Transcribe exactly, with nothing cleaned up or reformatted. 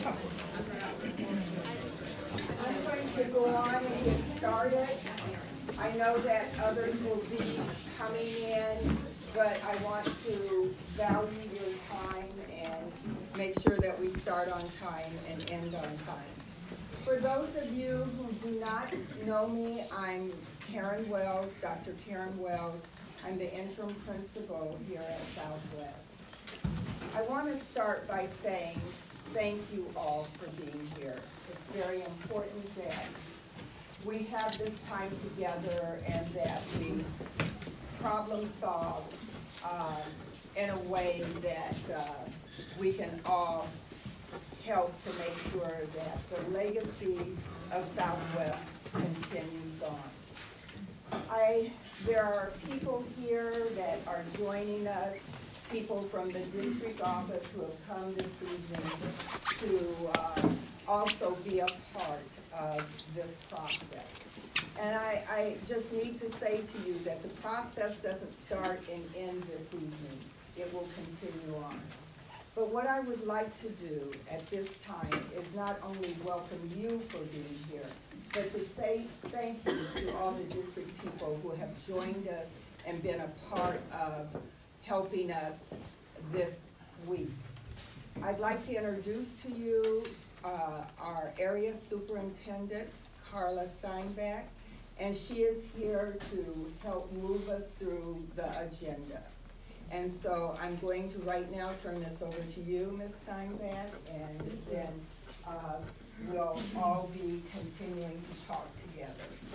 I'm going to go on and get started. I know that others will be coming in, but I want to value your time and make sure that we start on time and end on time. For those of you who do not know me, I'm Karen Wells, Doctor Karen Wells. I'm the interim principal here at Southwest. I want to start by saying thank you all for being here. It's very important that we have this time together and that we problem solve uh, in a way that uh, we can all help to make sure that the legacy of Southwest continues on. I, there are people here that are joining us, people from the district office who have come this evening to uh, also be a part of this process. And I, I just need to say to you that the process doesn't start and end this evening. It will continue on. But what I would like to do at this time is not only welcome you for being here, but to say thank you to all the district people who have joined us and been a part of helping us this week. I'd like to introduce to you uh, our area superintendent, Carla Steinbach, and she is here to help move us through the agenda. And so I'm going to right now turn this over to you, Miz Steinbach, and then uh, we'll all be continuing to talk together.